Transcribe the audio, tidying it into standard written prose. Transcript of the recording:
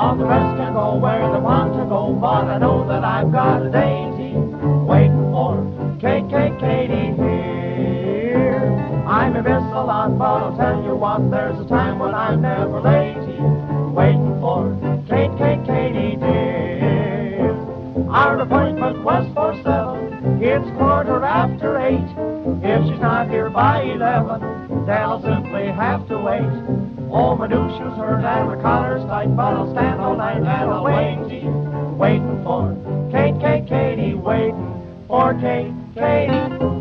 All the rest can go where they want to go, but I know that I've got a dainty waiting for Katie here. I'm a Missalon, but I'll tell you what, there's a time when I'm never latey, waiting for Katie dear. Our appointment was for 7, it's 8:15. If she's not here by 11, then I'll simply have to wait. Oh, my new shoes hurt and my collar's tight, but I'll stand all night and I'll waiting for Katie, waiting for Katie.